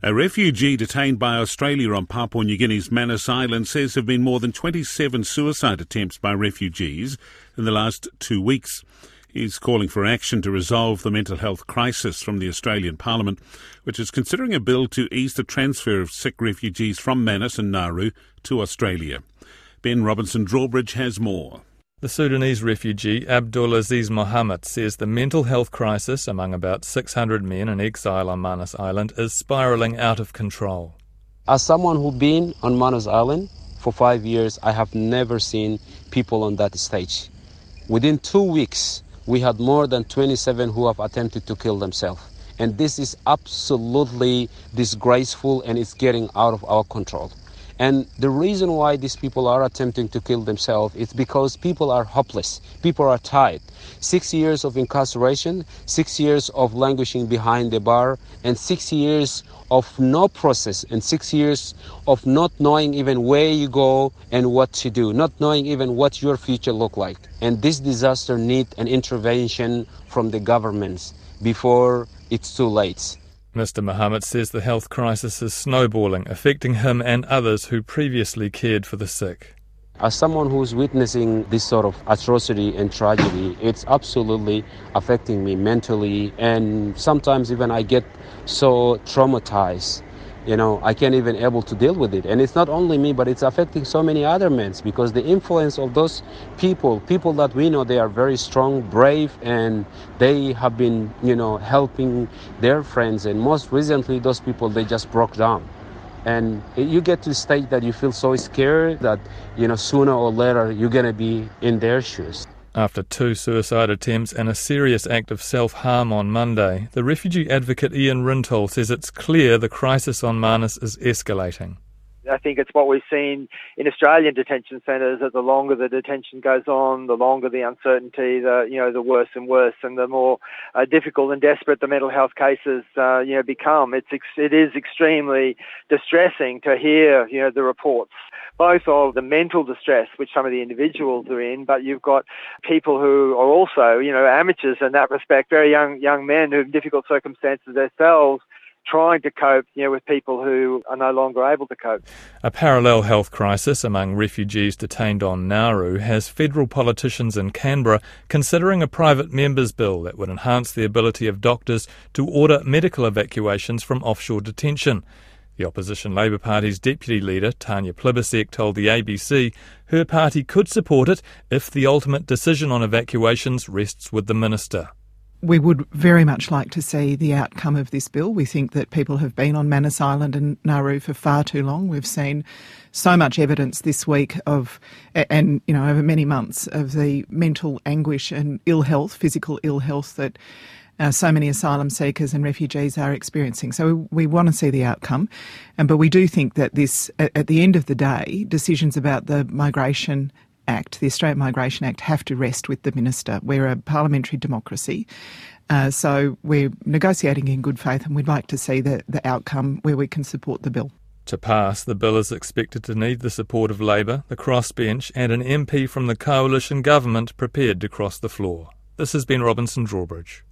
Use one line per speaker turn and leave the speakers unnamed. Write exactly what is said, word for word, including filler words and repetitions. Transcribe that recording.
A refugee detained by Australia on Papua New Guinea's Manus Island says there have been more than twenty-seven suicide attempts by refugees in the last two weeks. He's calling for action to resolve the mental health crisis from the Australian Parliament, which is considering a bill to ease the transfer of sick refugees from Manus and Nauru to Australia. Ben Robinson-Drawbridge has more.
The Sudanese refugee Abdul Aziz Mohammed says the mental health crisis among about six hundred men in exile on Manus Island is spiralling out of control.
As someone who's been on Manus Island for five years, I have never seen people on that stage. Within two weeks, we had more than twenty-seven who have attempted to kill themselves. And this is absolutely disgraceful, and it's getting out of our control. And the reason why these people are attempting to kill themselves is because people are hopeless. People are tired. Six years of incarceration, six years of languishing behind the bar, and six years of no process, and six years of not knowing even where you go and what to do, not knowing even what your future look like. And this disaster needs an intervention from the governments before it's too late.
Mister Mohammed says the health crisis is snowballing, affecting him and others who previously cared for the sick.
As someone who's witnessing this sort of atrocity and tragedy, it's absolutely affecting me mentally, and sometimes even I get so traumatized. You know, I can't even able to deal with it. And it's not only me, but it's affecting so many other men, because the influence of those people, people that we know, they are very strong, brave, and they have been, you know, helping their friends. And most recently, those people, they just broke down. And you get to the stage that you feel so scared that, you know, sooner or later, you're going to be in their shoes.
After two suicide attempts and a serious act of self-harm on Monday, the refugee advocate Ian Rintoul says it's clear the crisis on Manus is escalating.
I think it's what we've seen in Australian detention centres, that the longer the detention goes on, the longer the uncertainty, the you know the worse and worse, and the more uh, difficult and desperate the mental health cases uh, you know become. It's ex- it is extremely distressing to hear you know the reports, both of the mental distress which some of the individuals are in, but you've got people who are also you know amateurs in that respect, very young young men who have difficult circumstances themselves, trying to cope you know, with people who are no longer able to cope.
A parallel health crisis among refugees detained on Nauru has federal politicians in Canberra considering a private member's bill that would enhance the ability of doctors to order medical evacuations from offshore detention. The opposition Labour Party's deputy leader, Tanya Plibersek, told the A B C her party could support it if the ultimate decision on evacuations rests with the minister.
We would very much like to see the outcome of this bill. We think that people have been on Manus Island and Nauru for far too long. We've seen so much evidence this week of, and you know, over many months, of the mental anguish and ill health, physical ill health that uh, so many asylum seekers and refugees are experiencing. So we want to see the outcome. And, but we do think that this, at, at the end of the day, decisions about the migration Act, the Australian Migration Act, have to rest with the minister. We're a parliamentary democracy, uh, so we're negotiating in good faith, and we'd like to see the, the outcome where we can support the bill.
To pass, the bill is expected to need the support of Labour, the crossbench, and an M P from the coalition government prepared to cross the floor. This has been Robinson Drawbridge.